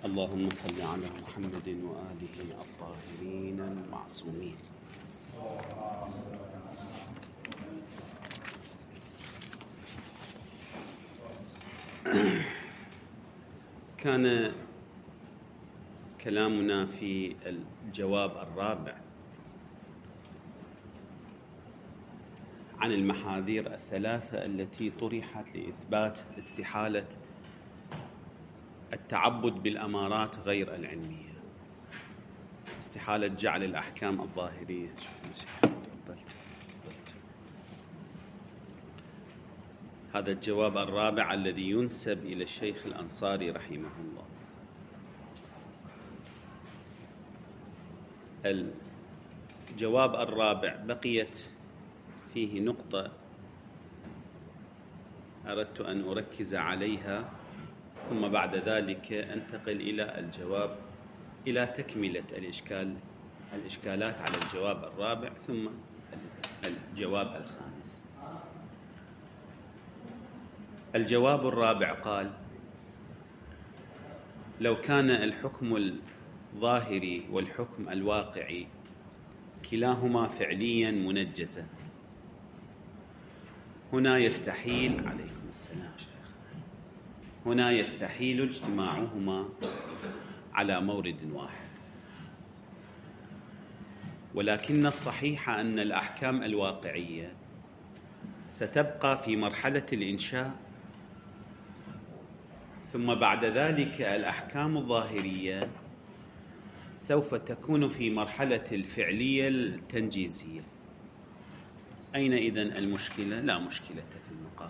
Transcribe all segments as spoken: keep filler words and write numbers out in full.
اللهم صل على محمد وآله الطاهرين المعصومين. كان كلامنا في الجواب الرابع عن المحاذير الثلاثة التي طرحت لإثبات استحالة التعبد بالأمارات غير العلمية، استحالة جعل الأحكام الظاهرية. هذا الجواب الرابع الذي ينسب إلى الشيخ الأنصاري رحمه الله. الجواب الرابع بقيت فيه نقطة أردت أن أركز عليها، ثم بعد ذلك أنتقل إلى الجواب إلى تكملة الإشكال الإشكالات على الجواب الرابع ثم الجواب الخامس. الجواب الرابع قال: لو كان الحكم الظاهري والحكم الواقعي كلاهما فعليا منجزا، هنا يستحيل عليكم السلام شيخ هنا يستحيل اجتماعهما على مورد واحد، ولكن الصحيح أن الأحكام الواقعية ستبقى في مرحلة الإنشاء، ثم بعد ذلك الأحكام الظاهرية سوف تكون في مرحلة الفعلية التنجيزية. أين إذن المشكلة؟ لا مشكلة في المقام.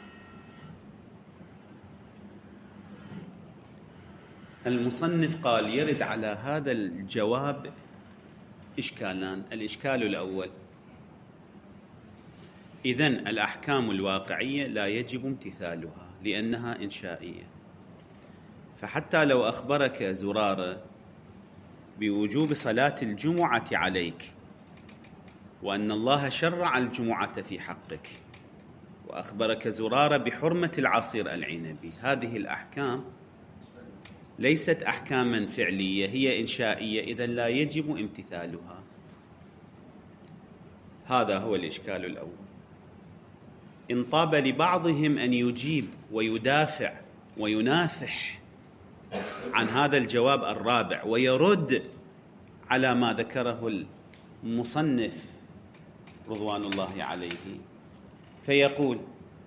المصنف قال يرد على هذا الجواب إشكالان. الإشكال الأول: إذن الأحكام الواقعية لا يجب امتثالها لأنها إنشائية، فحتى لو أخبرك زرارة بوجوب صلاة الجمعة عليك وأن الله شرع الجمعة في حقك، وأخبرك زرارة بحرمة العصير العنبي، هذه الأحكام ليست أحكاما فعلية، هي إنشائية، إذن لا يجب امتثالها. هذا هو الإشكال الأول. إن طاب لبعضهم أن يجيب ويدافع وينافح عن هذا الجواب الرابع ويرد على ما ذكره المصنف رضوان الله عليه، فيقول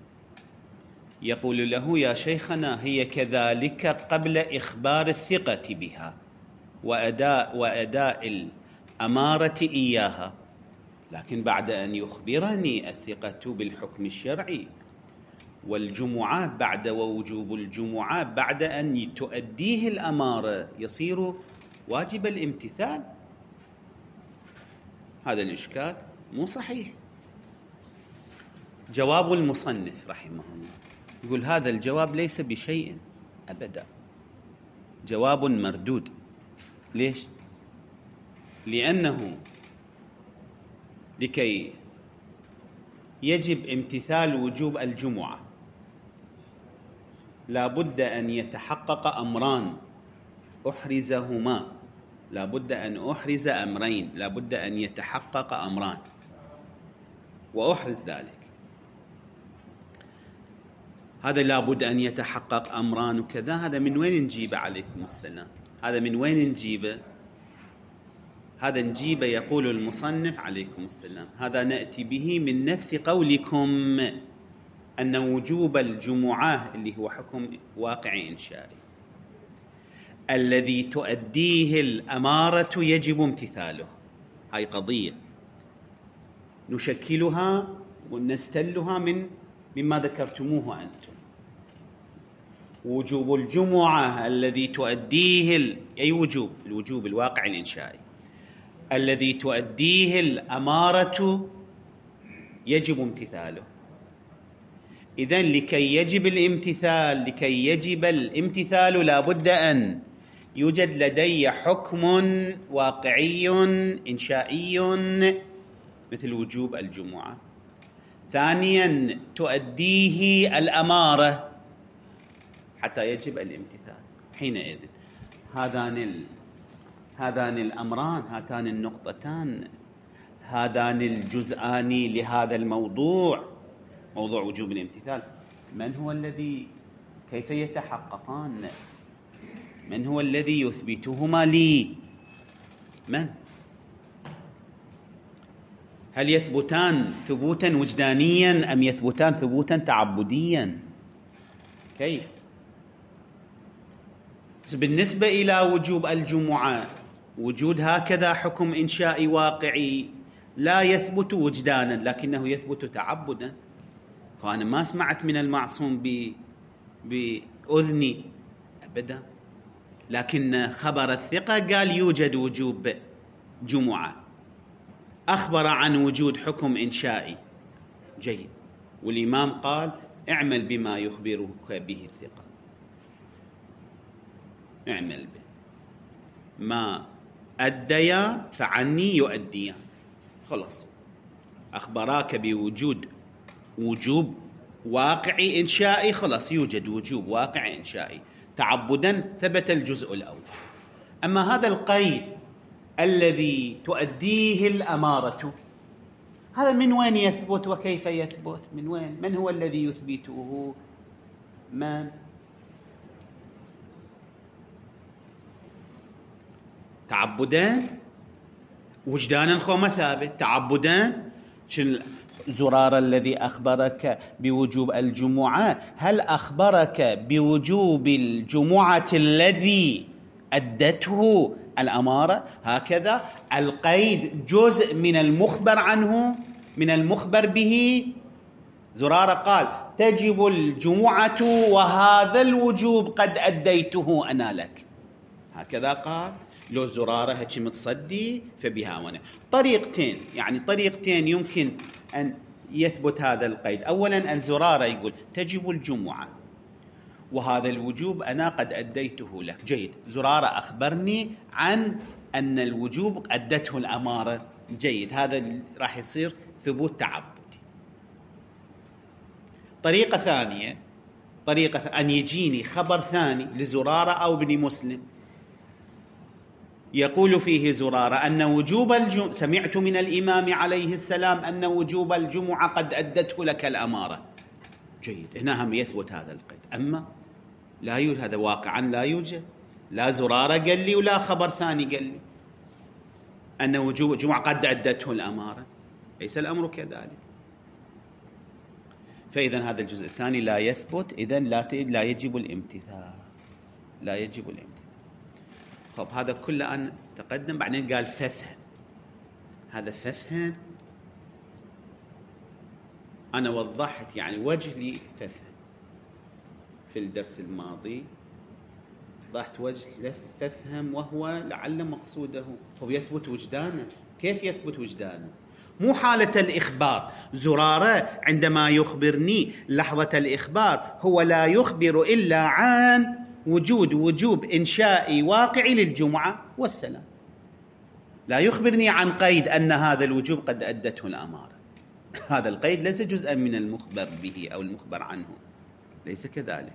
يقول له: يا شيخنا، هي كذلك قبل إخبار الثقة بها وأداء, وأداء الأمارة إياها، لكن بعد أن يخبرني الثقة بالحكم الشرعي والجمعة بعد ووجوب الجمعة بعد أن تؤديه الأمارة يصير واجب الامتثال. هذا الإشكال مو صحيح. جواب المصنف رحمه الله يقول هذا الجواب ليس بشيء أبدا، جواب مردود. ليش؟ لأنه لكي يجب امتثال وجوب الجمعة لا بد أن يتحقق أمران أحرزهما، لا بد أن أحرز أمرين، لا بد أن يتحقق أمران وأحرز ذلك. هذا لا بد أن يتحقق أمران وكذا، هذا من وين نجيبه عليكم السلام؟ هذا من وين نجيبه؟ هذا نجيبه يقول المصنف عليكم السلام، هذا نأتي به من نفس قولكم أن وجوب الجمعة اللي هو حكم واقعي إنشائي الذي تؤديه الأمارة يجب امتثاله. هاي قضية نشكلها ونستلها من مما ذكرتموه أنتم. وجوب الجمعة الذي تؤديه ال... أي وجوب؟ الوجوب الواقع الإنشائي الذي تؤديه الأمارة يجب امتثاله. إذن لكي يجب الامتثال لكي يجب الامتثال لا بد أن يوجد لدي حكم واقعي إنشائي مثل وجوب الجمعة. ثانيا تؤديه الأمارة حتى يجب الامتثال. حينئذ هذان ال... هذان الأمران، هاتان النقطتان، هذان الجزءان لهذا الموضوع، موضوع وجوب الامتثال، من هو الذي كيف يتحققان؟ من هو الذي يثبتهما لي؟ من؟ هل يثبتان ثبوتا وجدانيا أم يثبتان ثبوتا تعبديا؟ كيف؟ بالنسبة إلى وجوب الجمعة، وجود هكذا حكم إنشائي واقعي لا يثبت وجدانا لكنه يثبت تعبدا. فأنا ما سمعت من المعصوم بأذني أبدا، لكن خبر الثقة قال يوجد وجوب جمعة، أخبر عن وجود حكم إنشائي جيد، والإمام قال اعمل بما يخبرك به الثقة، اعمل به، ما أديا فعني يؤديان. خلاص، أخبراك بوجود وجوب واقعي إنشائي، خلاص يوجد وجوب واقعي إنشائي، تعبدا ثبت الجزء الأول. أما هذا القيد الذي تؤديه الأمارة، هذا من وين يثبت وكيف يثبت؟ من وين؟ من هو الذي يثبته؟ من؟ تعبدان وجدانا خوما ثابت، تعبدان زرار الذي أخبرك بوجوب الجمعة، هل أخبرك بوجوب الجمعة الذي أدته الأمارة؟ هكذا القيد جزء من المخبر عنه، من المخبر به. زرار قال تجب الجمعة وهذا الوجوب قد أديته أنا لك، هكذا قال. لو زرارة هيك متصدي فبها ونه. طريقتين، يعني طريقتين يمكن أن يثبت هذا القيد. أولا أن زرارة يقول تجب الجمعة وهذا الوجوب أنا قد أديته لك، جيد، زرارة أخبرني عن أن الوجوب أدته الأمارة، جيد، هذا راح يصير ثبوت تعبدي. طريقة ثانية، طريقة أن يجيني خبر ثاني لزرارة أو ابن مسلم يقول فيه زرارة أن وجوب الجمعة، سمعت من الإمام عليه السلام أن وجوب الجمعة قد أدته لك الأمارة، جيد، هنا هم يثبت هذا القيد. أما لا يوجد، هذا واقعا لا يوجد، لا زرارة قال لي ولا خبر ثاني قال لي أن وجوب الجمعة قد أدته الأمارة، ليس الأمر كذلك. فإذا هذا الجزء الثاني لا يثبت، إذن لا لا يجب الامتثال، لا يجب الامتثال. خب هذا كله أن تقدم، بعدين قال فافهم. هذا فافهم أنا وضحت يعني وجه لي فافهم في الدرس الماضي، وضحت وجه فافهم وهو لعل مقصوده هو يثبت وجدانه. كيف يثبت وجدانه؟ مو حالة الإخبار. زرارة عندما يخبرني لحظة الإخبار هو لا يخبر إلا عن وجود وجوب إنشائي واقعي للجمعة والسلام، لا يخبرني عن قيد أن هذا الوجوب قد أدته الأمارة. هذا القيد ليس جزءا من المخبر به أو المخبر عنه، ليس كذلك.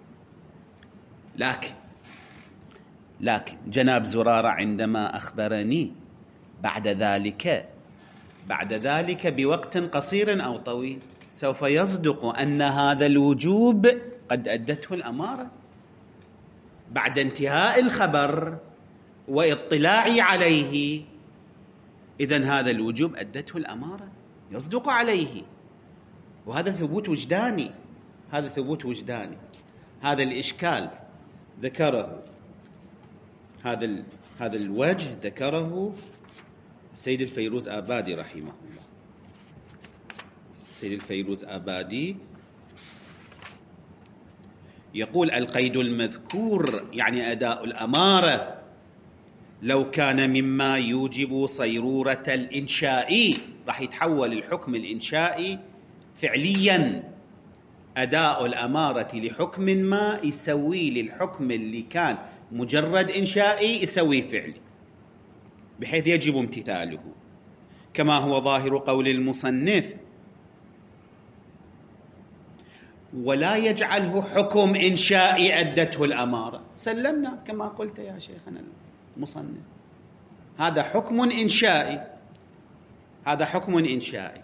لكن لكن جناب زرارة عندما أخبرني بعد ذلك بعد ذلك بوقت قصير أو طويل سوف يصدق أن هذا الوجوب قد أدته الأمارة بعد انتهاء الخبر واطلاعي عليه، إذن هذا الوجوب أدته الأمارة، يصدق عليه، وهذا ثبوت وجداني، هذا ثبوت وجداني. هذا الإشكال ذكره، هذا هذا الوجه ذكره السيد الفيروز آبادي رحمه الله. السيد الفيروز آبادي يقول القيد المذكور يعني أداء الأمارة لو كان مما يوجب صيرورة الإنشائي، راح يتحول الحكم الإنشائي فعليا. أداء الأمارة لحكم ما يسوي للحكم اللي كان مجرد إنشائي يسوي فعلي، بحيث يجب امتثاله، كما هو ظاهر قول المصنف. ولا يجعله حكم إنشائي أدته الأمارة. سلمنا كما قلت يا شيخنا المصنف، هذا حكم إنشائي، هذا حكم إنشائي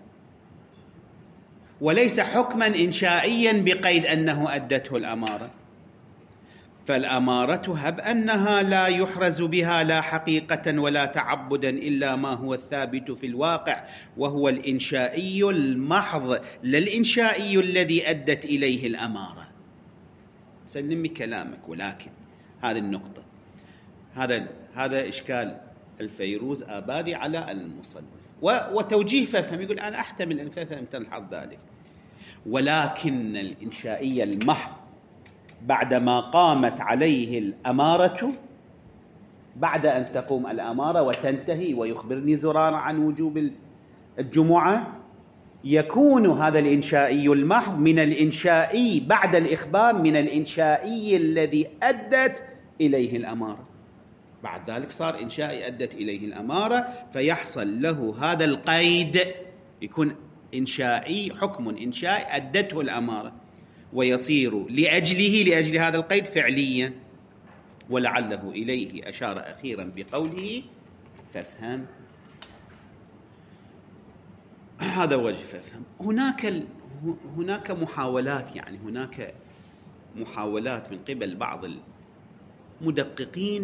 وليس حكما إنشائيا بقيد أنه أدته الأمارة. فالأمارة هب أنها لا يحرز بها لا حقيقة ولا تعبدا إلا ما هو الثابت في الواقع، وهو الإنشائي المحض لا الإنشائي الذي أدت إليه الأمارة. سلمي كلامك. ولكن هذه النقطة، هذا هذا إشكال الفيروز آبادي على المصنف وتوجيه فهم. يقول أنا أحتمل أن فهم تلحظ ذلك، ولكن الإنشائي المحض بعدما قامت عليه الأمارة، بعد أن تقوم الأمارة وتنتهي ويخبرني زرارة عن وجوب الجمعة، يكون هذا الإنشائي المحض من الإنشائي بعد الإخبار من الإنشائي الذي أدت إليه الأمارة. بعد ذلك صار إنشائي أدت إليه الأمارة، فيحصل له هذا القيد، يكون إنشائي حكم إنشائي أدته الأمارة، ويصير لأجله لأجل هذا القيد فعليا. ولعله إليه أشار أخيرا بقوله فافهم. هذا وجه فافهم. هناك هناك محاولات، يعني هناك محاولات من قبل بعض المدققين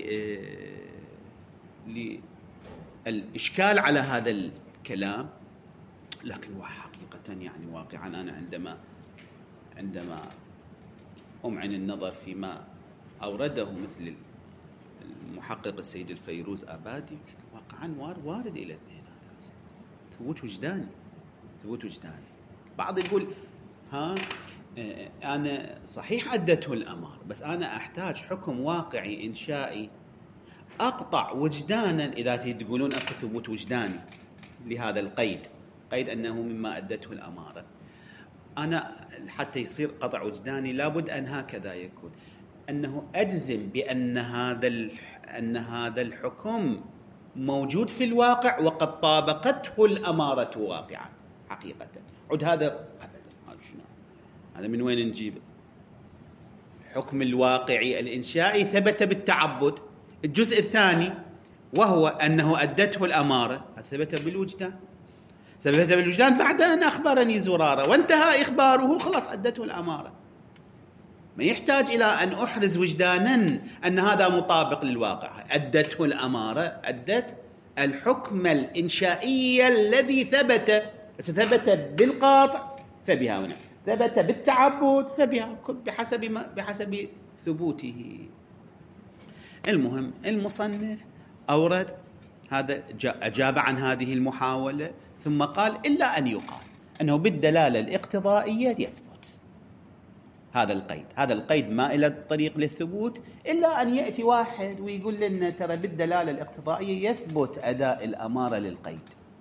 للإشكال على هذا الكلام، لكن هو حقيقة يعني واقعا أنا عندما عندما أمعن النظر فيما أورده مثل المحقق السيد الفيروز آبادي، واقعا وارد إلى الذهن هذا ثبوت وجداني، ثبوت وجداني. بعض يقول ها أنا صحيح أدته الأمر، بس أنا أحتاج حكم واقعي إنشائي أقطع وجدانا إذا تقولون أكو ثبوت وجداني لهذا القيد، قيد أنه مما أدته الأمارة. أنا حتى يصير قطع وجداني لابد أن هكذا يكون، أنه أجزم بأن هذا أن هذا الحكم موجود في الواقع وقد طابقته الأمارة واقعا حقيقة. عد هذا هذا من وين نجيب؟ الحكم الواقعي الإنشائي ثبت بالتعبد. الجزء الثاني وهو أنه أدته الأمارة، ثبت بالوجدان، ثبت بالوجدان بعد أن أخبرني زرارة وانتهى إخباره، خلاص أدته الأمارة. ما يحتاج إلى أن أحرز وجدانا أن هذا مطابق للواقع. أدته الأمارة، أدت الحكم الإنشائي الذي ثبت، ثبت بالقاطع فبها هنا، ثبت بالتعبد فبها، بحسب ما بحسب ثبوته. المهم المصنف أورد هذا، أجاب عن هذه المحاولة ثم قال إلا أن يقال أنه بالدلالة الاقتضائية يثبت هذا القيد. هذا القيد ما إلى الطريق للثبوت إلا أن يأتي واحد ويقول لنا ترى بالدلالة الاقتضائية يثبت أداء الأمارة للقيد،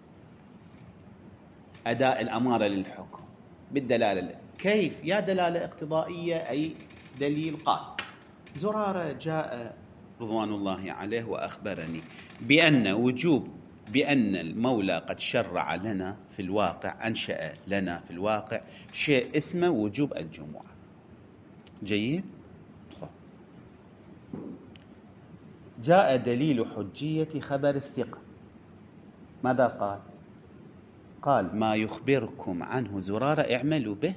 أداء الأمارة للحكم بالدلالة. كيف؟ يا دلالة اقتضائية أي دليل. قال زرارة جاء رضوان الله عليه وأخبرني بأن وجوب بأن المولى قد شرع لنا في الواقع، أنشأ لنا في الواقع شيء اسمه وجوب الجمعة. جيد؟ جاء دليل حجية خبر الثقة. ماذا قال؟ قال ما يخبركم عنه زرارة اعملوا به،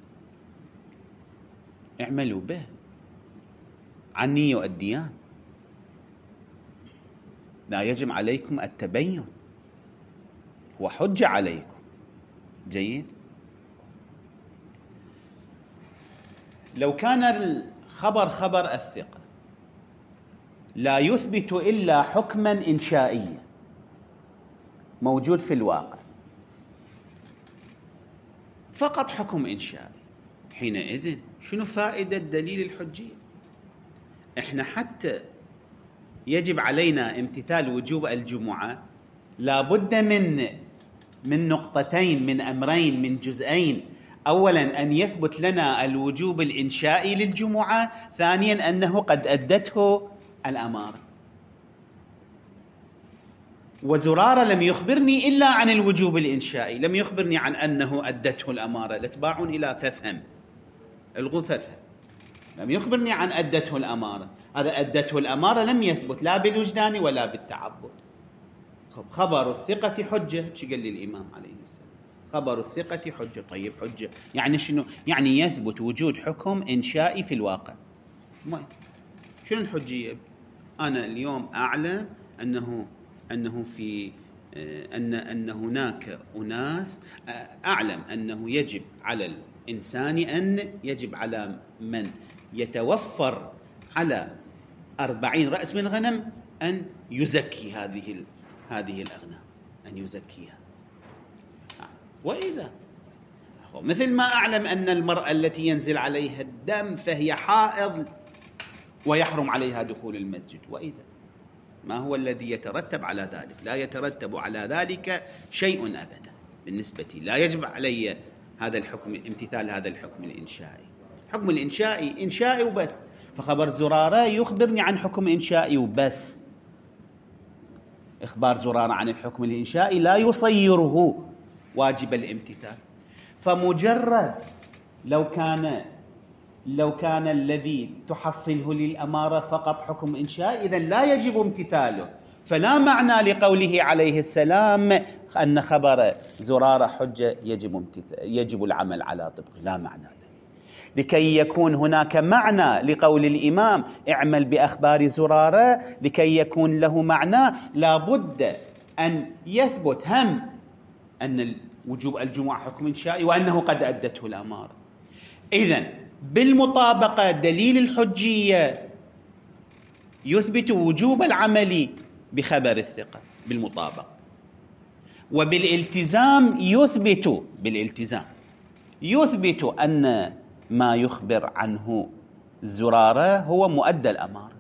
اعملوا به عني يؤديان، لا يجب عليكم التبين، هو حجة عليكم. جيد؟ لو كان الخبر خبر الثقة لا يثبت إلا حكما إنشائيا موجود في الواقع، فقط حكم إنشائي، حينئذ شنو فائدة دليل الحجية؟ إحنا حتى يجب علينا امتثال وجوب الجمعة لابد من من نقطتين، من أمرين، من جزئين. أولا أن يثبت لنا الوجوب الإنشائي للجمعة، ثانيا أنه قد أدته الأمارة. وزرارة لم يخبرني إلا عن الوجوب الإنشائي، لم يخبرني عن أنه أدته الأمارة. لتباعون إلى ففهم الغثثة، لم يخبرني عن أدته الأمارة. هذا أدته الأمارة لم يثبت لا بالوجدان ولا بالتعبد. خبر الثقة حجة، شو قال لي الإمام عليه السلام؟ خبر الثقة حجة. طيب حجة يعني شنو؟ يعني يثبت وجود حكم إنشائي في الواقع. شنو الحجية؟ أنا اليوم أعلم أنه أنه في أن أن هناك أناس، أعلم أنه يجب على الإنسان أن يجب على من يتوفر على أربعين رأس من غنم أن يزكي هذه هذه الأغنام، أن يزكيها. وإذا مثل ما أعلم أن المرأة التي ينزل عليها الدم فهي حائض ويحرم عليها دخول المسجد، وإذا ما هو الذي يترتب على ذلك؟ لا يترتب على ذلك شيء أبدا بالنسبة لي. لا يجب علي هذا الحكم، امتثال هذا الحكم الإنشائي. الحكم الإنشائي إنشائي وبس. فخبر زرارة يخبرني عن حكم إنشائي وبس. إخبار زرارة عن الحكم الإنشائي لا يصيره واجب الامتثال. فمجرد لو كان لو كان الذي تحصله للأمارة فقط حكم إنشاء، إذن لا يجب امتثاله. فلا معنى لقوله عليه السلام أن خبر زرارة حجة يجب امتثال، يجب العمل على طبقه، لا معنى له. لكي يكون هناك معنى لقول الإمام اعمل بأخبار زرارة، لكي يكون له معنى لابد أن يثبت هم أن وجوب الجمعة حكم إنشائي وأنه قد أدته الأمارة. إذن بالمطابقة دليل الحجية يثبت وجوب العمل بخبر الثقة بالمطابقة، وبالالتزام يثبت بالالتزام يثبت أن ما يخبر عنه زرارة هو مؤدى الأمارة.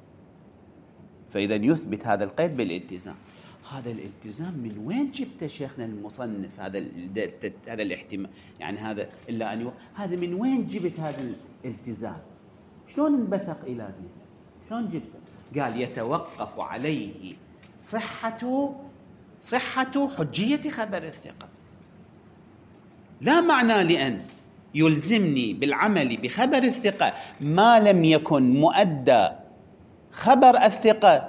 فإذا يثبت هذا القيد بالالتزام. هذا الالتزام من وين جبت شيخنا المصنف هذا هذا الاحتمال؟ يعني هذا إلا أن هذا من وين جبت هذا الالتزام؟ شلون انبثق إلى ذهنك؟ شلون جبته؟ قال يتوقف عليه صحة صحة حجية خبر الثقة. لا معنى لأن يلزمني بالعمل بخبر الثقة ما لم يكن مؤدى خبر الثقة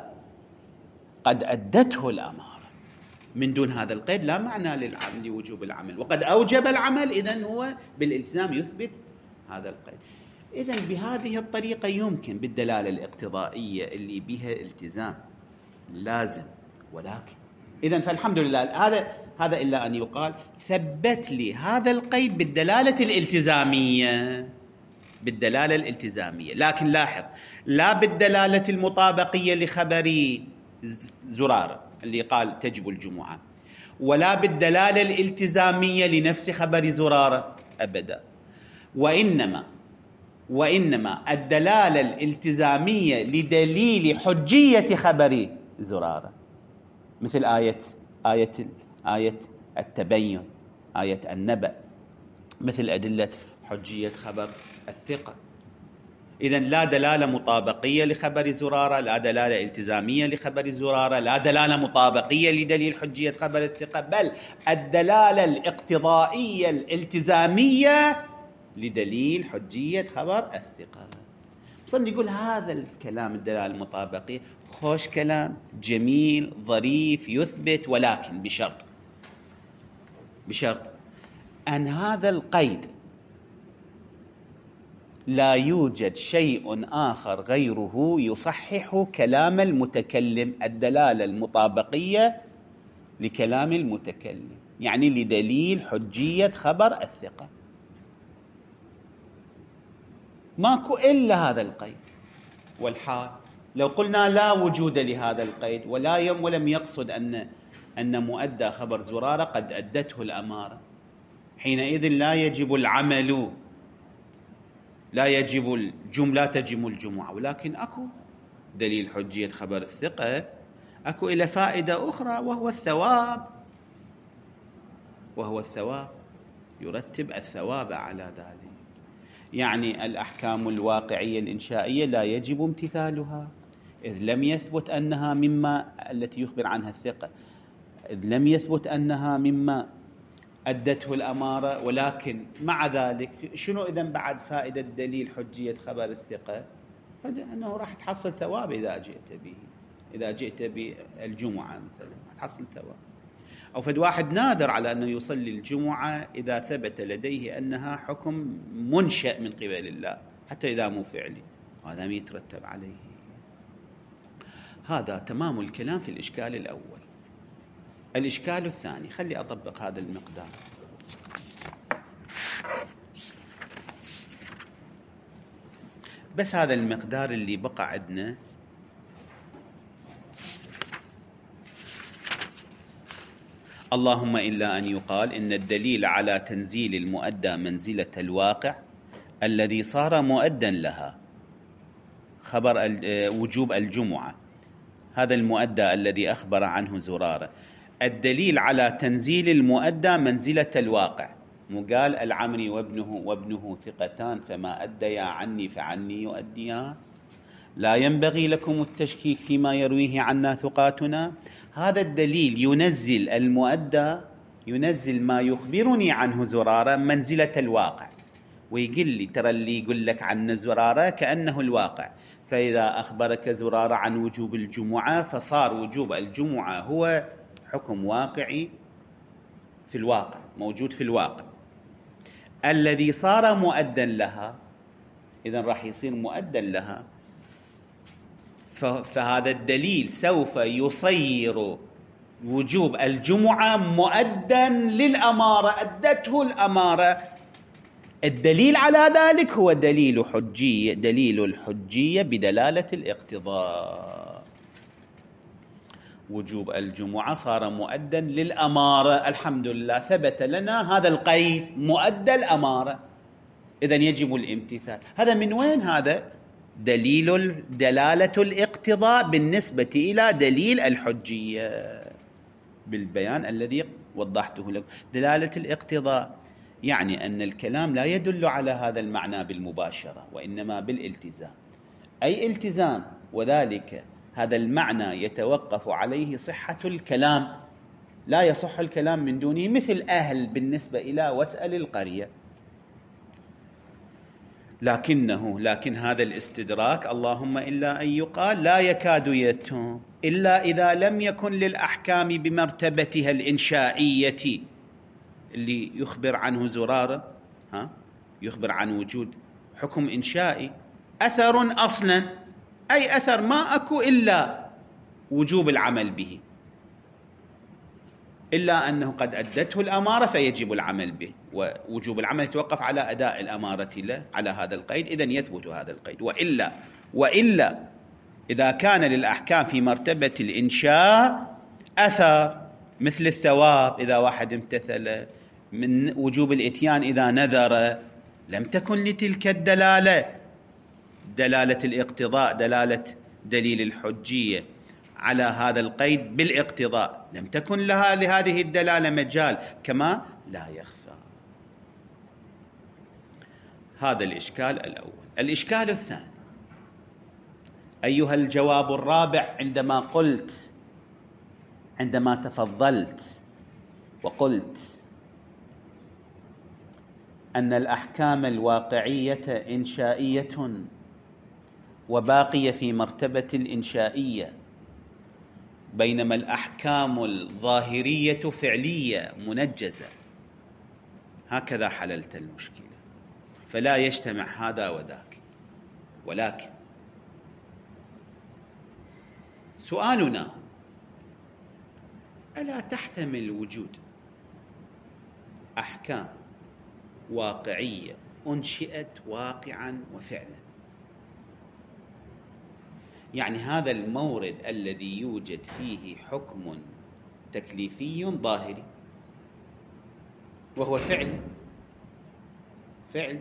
قد أدته الأمارة. من دون هذا القيد لا معنى للعمل وجوب العمل، وقد أوجب العمل، إذن هو بالالتزام يثبت هذا القيد. إذن بهذه الطريقة يمكن بالدلالة الاقتضائية اللي بها التزام لازم. ولكن إذن فالحمد لله هذا هذا إلا أن يقال ثبت لي هذا القيد بالدلالة الالتزامية، بالدلالة الالتزامية. لكن لاحظ لا بالدلالة المطابقية لخبر زرارة اللي قال تجب الجمعة، ولا بالدلالة الالتزامية لنفس خبر زرارة أبدا. وإنما وإنما الدلالة الالتزامية لدليل حجية خبر زرارة، مثل آية آية آية التبين، آية النبأ، مثل أدلة حجية خبر الثقة. إذن لا دلالة مطابقية لخبر زرارة، لا دلالة التزامية لخبر زرارة، لا دلالة مطابقية لدليل حجية خبر الثقة، بل الدلالة الاقتضائية الالتزامية لدليل حجية خبر الثقة. بصن يقول هذا الكلام الدلالة المطابقية خوش كلام جميل ظريف يثبت، ولكن بشرط بشرط أن هذا القيد لا يوجد شيء آخر غيره يصحح كلام المتكلم، الدلالة المطابقية لكلام المتكلم، يعني لدليل حجية خبر الثقة. ماكو إلا هذا القيد. والحال لو قلنا لا وجود لهذا القيد ولا يم ولم يقصد أن أن مؤدى خبر زرارة قد أدته الأمارة، حينئذ لا يجب العمل، لا يجب الجملة، لا تجب الجمعة. ولكن أكو دليل حجية خبر الثقة، أكو إلى فائدة أخرى وهو الثواب، وهو الثواب يرتب الثواب على ذلك. يعني الأحكام الواقعية الإنشائية لا يجب امتثالها إذ لم يثبت أنها مما التي يخبر عنها الثقة، إذ لم يثبت أنها مما أدته الأمارة، ولكن مع ذلك شنو إذن بعد فائدة دليل حجية خبر الثقة؟ أنه راح تحصل ثواب إذا جئت به، إذا جئت بالجمعة مثلا تحصل ثواب. أو فد واحد نادر على أنه يصلي الجمعة إذا ثبت لديه أنها حكم منشأ من قبل الله حتى إذا مو فعلي، هذا يترتب عليه. هذا تمام الكلام في الإشكال الأول. الإشكال الثاني، خلي أطبق هذا المقدار. بس هذا المقدار اللي بقى عندنا اللهم إلا أن يقال إن الدليل على تنزيل المؤدى منزلة الواقع الذي صار مؤدا لها خبر وجوب الجمعة، هذا المؤدى الذي أخبر عنه زرارة. الدليل على تنزيل المؤدى منزلة الواقع، مو قال العمري وابنه وابنه ثقتان فما أديا عني فعني يؤديان، لا ينبغي لكم التشكيك فيما يرويه عنا ثقاتنا. هذا الدليل ينزل المؤدى، ينزل ما يخبرني عنه زرارة منزلة الواقع، ويقول لي ترى اللي يقول لك عن زرارة كأنه الواقع. فإذا أخبرك زرارة عن وجوب الجمعة فصار وجوب الجمعة هو حكم واقعي في الواقع، موجود في الواقع الذي صار مؤدا لها، إذن راح يصير مؤدا لها. فهذا الدليل سوف يصير وجوب الجمعة مؤدا للأمارة، أدته الأمارة. الدليل على ذلك هو دليل حجية، دليل الحجية بدلالة الاقتضاء. وجوب الجمعة صار مؤدا للأمارة، الحمد لله ثبت لنا هذا القيد مؤدى الأمارة، إذن يجب الامتثال. هذا من وين؟ هذا دليل دلالة الاقتضاء بالنسبة إلى دليل الحجية بالبيان الذي وضحته لكم. دلالة الاقتضاء يعني أن الكلام لا يدل على هذا المعنى بالمباشرة وإنما بالالتزام، أي التزام، وذلك هذا المعنى يتوقف عليه صحة الكلام، لا يصح الكلام من دونه، مثل أهل بالنسبة إلى واسأل القرية. لكنه لكن هذا الاستدراك اللهم إلا أن يقال لا يكاد يتم إلا إذا لم يكن للأحكام بمرتبتها الإنشائية اللي يخبر عنه زرارة، ها يخبر عن وجود حكم إنشائي أثر أصلا، أي أثر ما أكو إلا وجوب العمل به، إلا أنه قد أدته الأمارة فيجب العمل به، ووجوب العمل يتوقف على أداء الأمارة له على هذا القيد، إذن يثبت هذا القيد. وإلا وإلا إذا كان للأحكام في مرتبة الإنشاء أثر مثل الثواب إذا واحد امتثل، من وجوب الإتيان إذا نذر، لم تكن لتلك الدلالة دلالة الاقتضاء، دلالة دليل الحجية على هذا القيد بالاقتضاء، لم تكن لها لهذه الدلالة مجال، كما لا يخفى. هذا الإشكال الأول. الإشكال الثاني، أيها الجواب الرابع، عندما قلت عندما تفضلت وقلت أن الأحكام الواقعية إنشائية وباقية في مرتبة الإنشائية، بينما الأحكام الظاهرية فعلية منجزة، هكذا حللت المشكلة، فلا يجتمع هذا وذاك. ولكن سؤالنا، ألا تحتمل وجود أحكام واقعية أنشئت واقعا وفعلا؟ يعني هذا المورد الذي يوجد فيه حكم تكليفي ظاهري وهو فعل فعل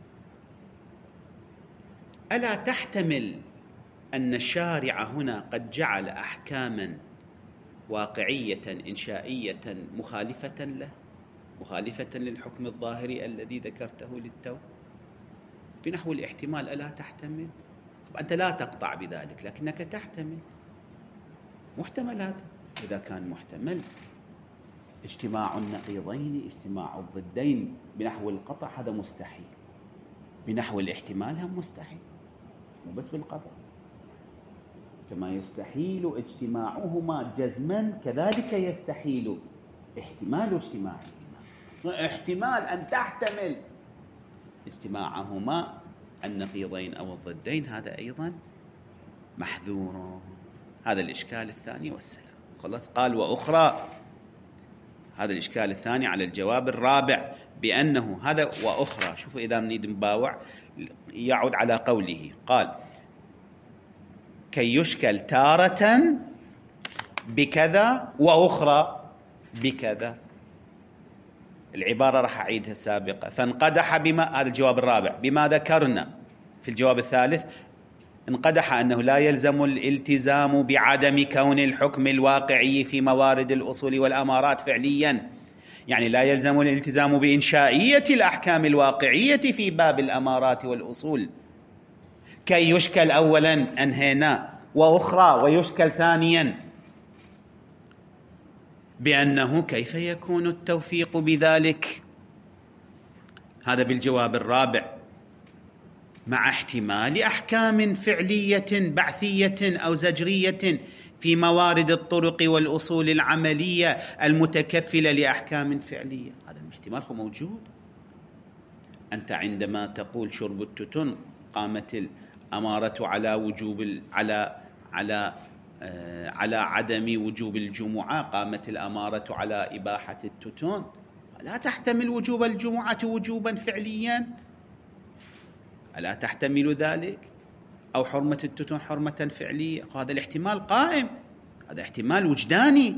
ألا تحتمل أن الشارع هنا قد جعل أحكاما واقعية إنشائية مخالفة له، مخالفة للحكم الظاهري الذي ذكرته للتو؟ بنحو الاحتمال ألا تحتمل؟ أنت لا تقطع بذلك لكنك تحتمل، محتمل هذا. إذا كان محتمل اجتماع النقيضين اجتماع الضدين بنحو القطع هذا مستحيل، بنحو الاحتمال هم مستحيل، مو بس بالقطع. كما يستحيل اجتماعهما جزما كذلك يستحيل احتمال اجتماعهما. احتمال أن تحتمل اجتماعهما النقيضين أو الضدين هذا أيضا محذور. هذا الإشكال الثاني والسلام. خلاص. قال وأخرى، هذا الإشكال الثاني على الجواب الرابع بأنه هذا وأخرى. شوفوا إذا نريد نباوع يعود على قوله قال كي يشكل تارة بكذا وأخرى بكذا. العبارة راح أعيدها السابقة. فانقدح بما، هذا الجواب الرابع، بما ذكرنا في الجواب الثالث. انقدح أنه لا يلزم الالتزام بعدم كون الحكم الواقعي في موارد الأصول والأمارات فعليا، يعني لا يلزم الالتزام بإنشائية الأحكام الواقعية في باب الأمارات والأصول. كي يشكل أولا أنهينا، وأخرى ويشكل ثانيا بأنه كيف يكون التوفيق بذلك. هذا بالجواب الرابع. مع احتمال أحكام فعلية بعثية أو زجرية في موارد الطرق والأصول العملية المتكفلة لأحكام فعلية. هذا الاحتمال هو موجود. أنت عندما تقول شرب التتن قامت الأمارة على وجوب على على آه على عدم وجوب الجمعة، قامت الأمارة على إباحة التتن، لا تحتمل وجوب الجمعة وجوبا فعليا، ألا تحتمل ذلك؟ أو حرمة التتن حرمة فعلية. هذا الاحتمال قائم، هذا احتمال وجداني.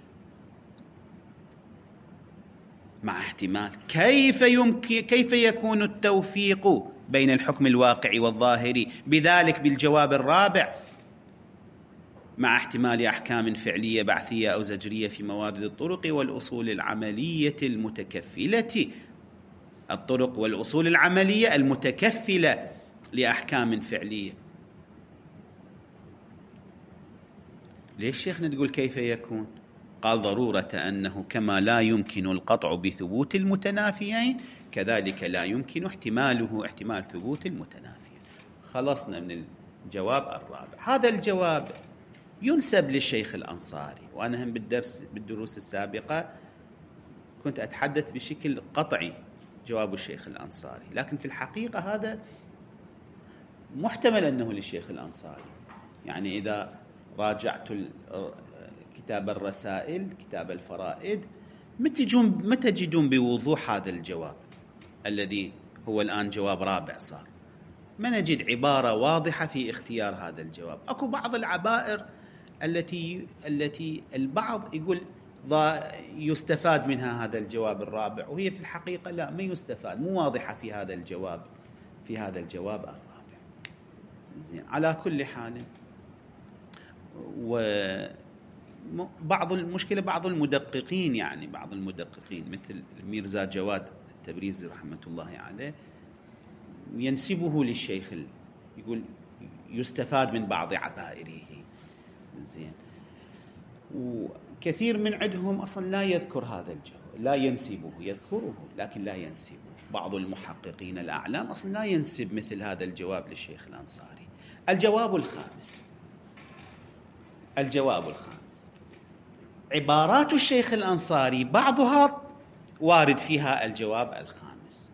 مع احتمال كيف يمكن كيف يكون التوفيق بين الحكم الواقعي والظاهري بذلك بالجواب الرابع مع احتمال أحكام فعلية بعثية أو زجرية في موارد الطرق والأصول العملية المتكفلة، الطرق والأصول العملية المتكفلة لأحكام فعلية. ليش شيخنا تقول كيف يكون؟ قال ضرورة أنه كما لا يمكن القطع بثبوت المتنافيين كذلك لا يمكن احتماله احتمال ثبوت المتنافيين. خلصنا من الجواب الرابع. هذا الجواب ينسب للشيخ الأنصاري، وأنا هم بالدرس بالدروس السابقة كنت أتحدث بشكل قطعي جواب الشيخ الأنصاري، لكن في الحقيقة هذا محتمل أنه للشيخ الأنصاري. يعني إذا راجعت كتاب الرسائل كتاب الفرائد ما تجدون بوضوح هذا الجواب الذي هو الآن جواب رابع صار، ما نجد عبارة واضحة في اختيار هذا الجواب. أكو بعض العبائر التي التي البعض يقول يستفاد منها هذا الجواب الرابع، وهي في الحقيقة لا، ما يستفاد، مو واضحة في هذا الجواب في هذا الجواب الرابع. زين. على كل حال، وبعض المشكلة بعض المدققين يعني بعض المدققين مثل ميرزا جواد التبريزي رحمة الله عليه ينسبه للشيخ، يقول يستفاد من بعض عبائره. زين. وكثير من عندهم أصلا لا يذكر هذا الجواب، لا ينسبه، يذكره لكن لا ينسبه. بعض المحققين الأعلام أصلا لا ينسب مثل هذا الجواب للشيخ الأنصاري. الجواب الخامس الجواب الخامس عبارات الشيخ الأنصاري بعضها وارد فيها الجواب الخامس،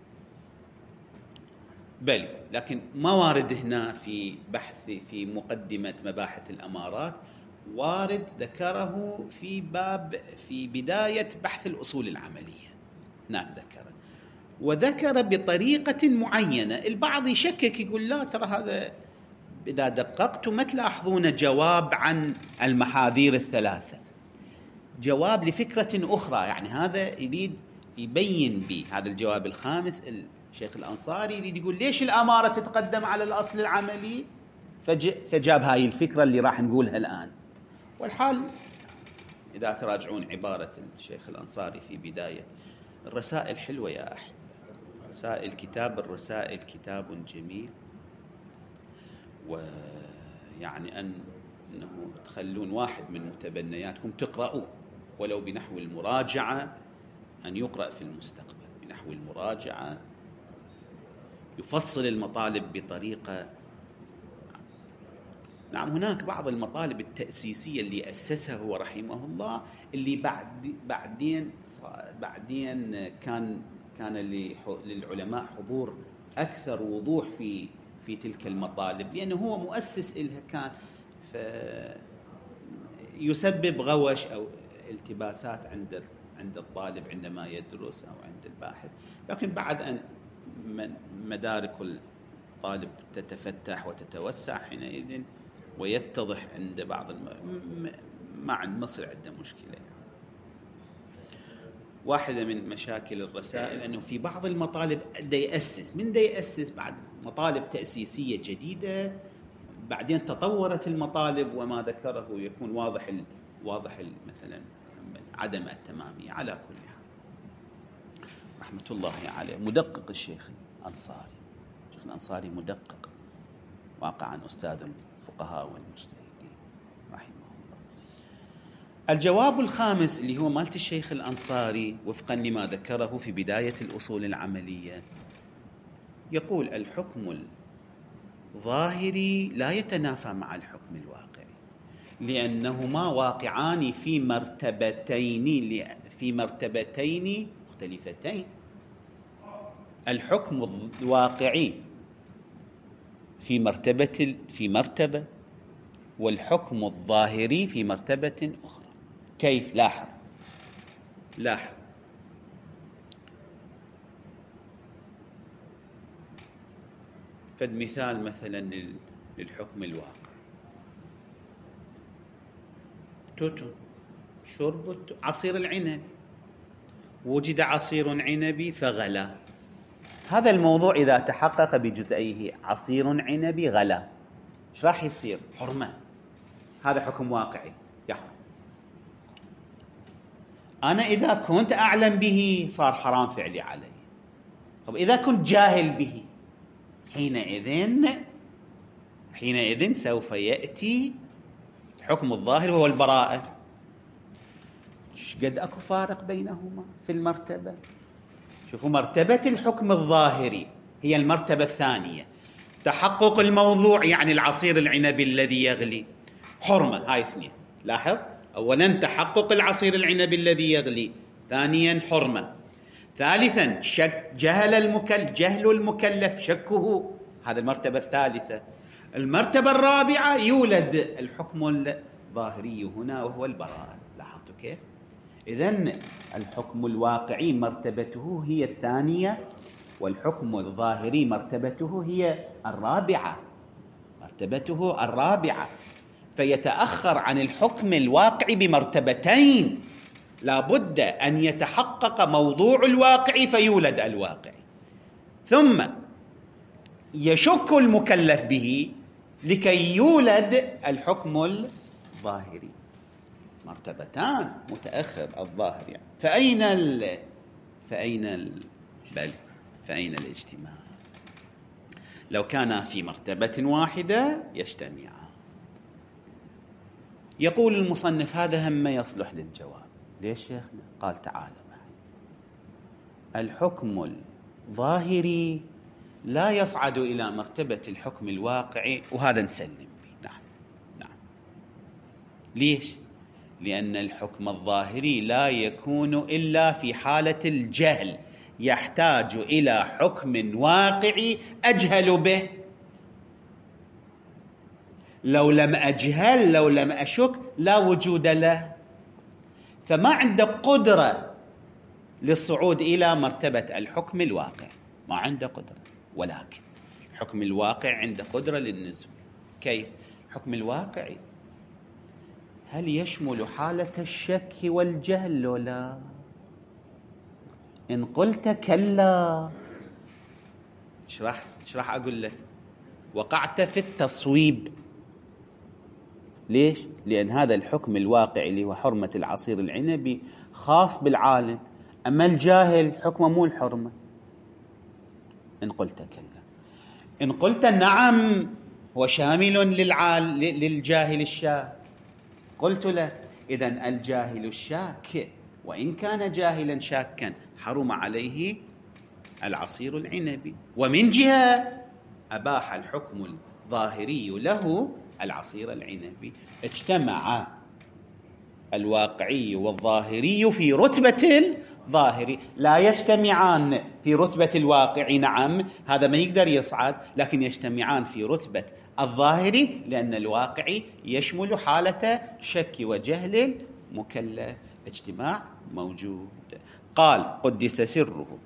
بل لكن ما وارد هنا في بحث في مقدمة مباحث الأمارات، وارد ذكره في باب في بداية بحث الأصول العملية، هناك ذكره، وذكر بطريقة معينة. البعض يشكك يقول لا ترى هذا إذا دققتم ما تلاحظون جواب عن المحاذير الثلاثة، جواب لفكرة أخرى. يعني هذا يريد يبين به هذا الجواب الخامس. الشيخ الأنصاري يريد يقول ليش الأمارة تتقدم على الأصل العملي، فجاب هاي الفكرة اللي راح نقولها الآن. والحال إذا تراجعون عبارة الشيخ الأنصاري في بداية الرسائل حلوة يا أحد، رسائل كتاب الرسائل كتاب جميل، ويعني أن أنه تخلون واحد من متبنياتكم تقرأوا ولو بنحو المراجعة أن يقرأ في المستقبل بنحو المراجعة، يفصل المطالب بطريقة. نعم، هناك بعض المطالب التأسيسية اللي أسسها هو رحمه الله، اللي بعد بعدين بعدين كان كان للعلماء حضور أكثر وضوح في في تلك المطالب، لأنه هو مؤسس إلها كان، يسبب غوش أو التباسات عند عند الطالب عندما يدرس أو عند الباحث. لكن بعد أن مدارك الطالب تتفتح وتتوسع حينئذ ويتضح عند بعض الم... ما عند مصر عنده مشكلة يعني. واحدة من مشاكل الرسائل أنه في بعض المطالب دا يأسس من دا يأسس بعد مطالب تأسيسية جديدة، بعدين تطورت المطالب وما ذكره يكون واضح ال... واضح ال... مثلا عدم التمامية. على كل حال رحمة الله عليه مدقق الشيخ الأنصاري. الشيخ الأنصاري مدقق واقعا، أستاذ الفقهاء والمجتهدين رحمه الله. الجواب الخامس اللي هو مالت الشيخ الأنصاري وفقا لما ذكره في بداية الأصول العملية، يقول الحكم الظاهري لا يتنافى مع الحكم الواقعي، لأنهما واقعان في مرتبتين في مرتبتين مختلفتين. الحكم الواقعي في مرتبة في مرتبة، والحكم الظاهري في مرتبة أخرى. كيف؟ لاحظ لاحظ فالمثال مثلا للحكم الواقعي، توتو شرب عصير العنب، وجد عصير عنبي فغلى. هذا الموضوع إذا تحقق بجزئيه، عصير عنبي غلى، ايش راح يصير؟ حرمة. هذا حكم واقعي يحرم. أنا إذا كنت أعلم به صار حرام فعلي علي. طب إذا كنت جاهل به، حينئذ حينئذ سوف يأتي الحكم الظاهر وهو البراءة. ايش قد أكو فارق بينهما في المرتبة. شوفوا، مرتبة الحكم الظاهري هي المرتبة الثانية، تحقق الموضوع يعني العصير العنبي الذي يغلي حرمة. هاي اثنين. لاحظ، أولا تحقق العصير العنبي الذي يغلي، ثانيا حرمة، ثالثا شك جهل المكلف جهل المكلف شكه، هذا المرتبة الثالثة. المرتبة الرابعة يولد الحكم الظاهري هنا وهو البراءة. لاحظتوا كيف؟ إذن الحكم الواقعي مرتبته هي الثانية، والحكم الظاهري مرتبته هي الرابعة مرتبته الرابعة فيتأخر عن الحكم الواقعي بمرتبتين. لا بد أن يتحقق موضوع الواقع فيولد الواقعي، ثم يشك المكلف به لكي يولد الحكم الظاهري. مرتبتان متأخر الظاهر يعني. فأين ال... فأين ال... بل فأين الاجتماع؟ لو كان في مرتبة واحدة يجتمعان. يقول المصنف هذا هم يصلح للجواب. ليش شيخنا؟ قال تعالى معي، الحكم الظاهري لا يصعد إلى مرتبة الحكم الواقعي، وهذا نسلم به. نعم نعم. ليش؟ لأن الحكم الظاهري لا يكون إلا في حالة الجهل، يحتاج إلى حكم واقعي أجهل به. لو لم أجهل لو لم أشك لا وجود له، فما عنده قدرة للصعود إلى مرتبة الحكم الواقع، ما عنده قدرة. ولكن الحكم الواقع عنده قدرة للنزول. كيف؟ الحكم الواقعي هل يشمل حالة الشك والجهل لو لا؟ إن قلت كلا، ايش راح ايش راح أقول لك؟ وقعت في التصويب. ليش؟ لأن هذا الحكم الواقعي اللي هو حرمة العصير العنبي خاص بالعالم، أما الجاهل حكمه مو الحرمة. إن قلت كلا. إن قلت نعم هو شامل للعال للجاهل الشاك، قلت له إذن الجاهل الشاك وإن كان جاهلا شاكا حرم عليه العصير العنبي. ومن جهة أباح الحكم الظاهري له العصير العنبي. اجتمع الواقعي والظاهري في رتبة الظاهري، لا يجتمعان في رتبة الواقعي. نعم هذا ما يقدر يصعد، لكن يجتمعان في رتبة الظاهري لأن الواقعي يشمل حالة شك وجهل مكلف. اجتماع موجود. قال قدس سره،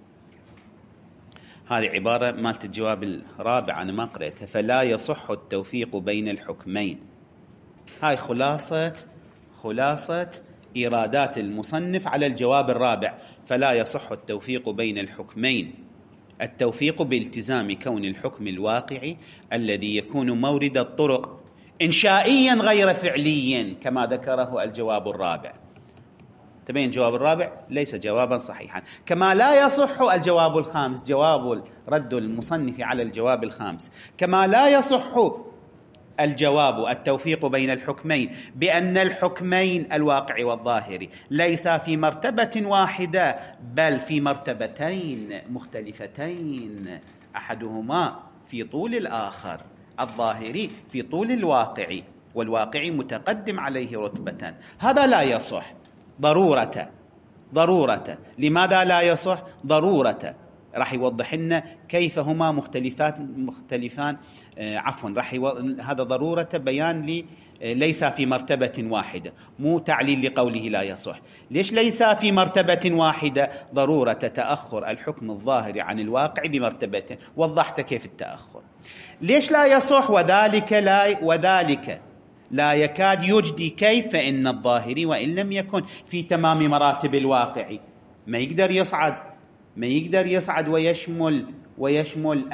هذه عبارة مالت الجواب الرابع أنا ما قرأتها. فلا يصح التوفيق بين الحكمين. هاي خلاصة خلاصة إيرادات المصنف على الجواب الرابع. فلا يصح التوفيق بين الحكمين، التوفيق بالتزام كون الحكم الواقعي الذي يكون مورد الطرق إنشائيا غير فعليا كما ذكره الجواب الرابع. تبين الجواب الرابع ليس جوابا صحيحا. كما لا يصح الجواب الخامس، جواب رد المصنف على الجواب الخامس، كما لا يصح الجواب التوفيق بين الحكمين بأن الحكمين الواقع والظاهري ليس في مرتبة واحدة بل في مرتبتين مختلفتين، أحدهما في طول الآخر. الظاهري في طول الواقعي والواقعي متقدم عليه رتبة. هذا لا يصح ضرورة ضرورة. لماذا لا يصح ضرورة؟ راح يوضح لنا كيف هما مختلفان مختلفان آه عفوا راح يو... هذا ضرورة بيان لي آه ليس في مرتبة واحدة، مو تعليل لقوله لا يصح. ليش ليس في مرتبة واحدة؟ ضرورة تأخر الحكم الظاهري عن الواقع بمرتبة. وضحت كيف التأخر. ليش لا يصح وذلك لا وذلك لا يكاد يجدي كيف إن الظاهري وإن لم يكن في تمام مراتب الواقع ما يقدر يصعد ما يقدر يصعد ويشمل ويشمل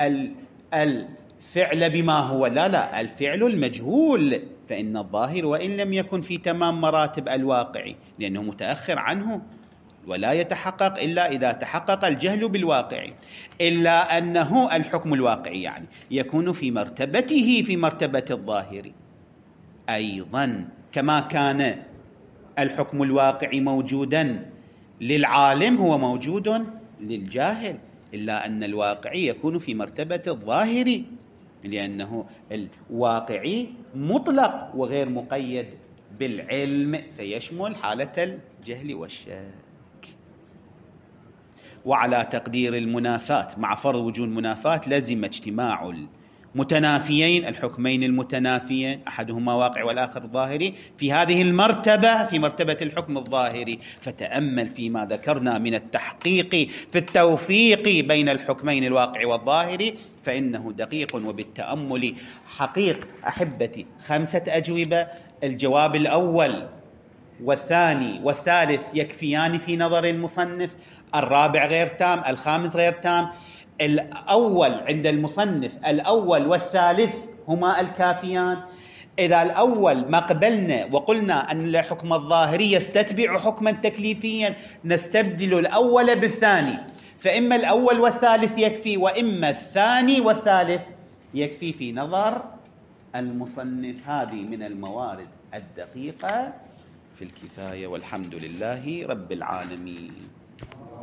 الفعل بما هو. لا لا الفعل المجهول، فإن الظاهر وإن لم يكن في تمام مراتب الواقع لأنه متأخر عنه ولا يتحقق إلا إذا تحقق الجهل بالواقع، إلا أنه الحكم الواقعي يعني يكون في مرتبته في مرتبة الظاهر أيضا، كما كان الحكم الواقعي موجودا للعالم هو موجود للجاهل، إلا أن الواقعي يكون في مرتبة الظاهر لأنه الواقعي مطلق وغير مقيد بالعلم فيشمل حالة الجهل والشك. وعلى تقدير المنافاة مع فرض وجود منافاة لزم اجتماع المتنافيين الحكمين المتنافيين أحدهما واقع والآخر ظاهري في هذه المرتبة في مرتبة الحكم الظاهري. فتأمل فيما ذكرنا من التحقيق في التوفيق بين الحكمين الواقع والظاهري فإنه دقيق وبالتأمل حقيق. أحبتي خمسة أجوبة، الجواب الأول والثاني والثالث يكفيان في نظر المصنف، الرابع غير تام، الخامس غير تام. الأول عند المصنف الأول والثالث هما الكافيان. إذا الأول ما قبلنا وقلنا أن الحكم الظاهري يستتبع حكما تكليفيا نستبدل الأول بالثاني، فإما الأول والثالث يكفي وإما الثاني والثالث يكفي في نظر المصنف. هذه من الموارد الدقيقة في الكفاية، والحمد لله رب العالمين.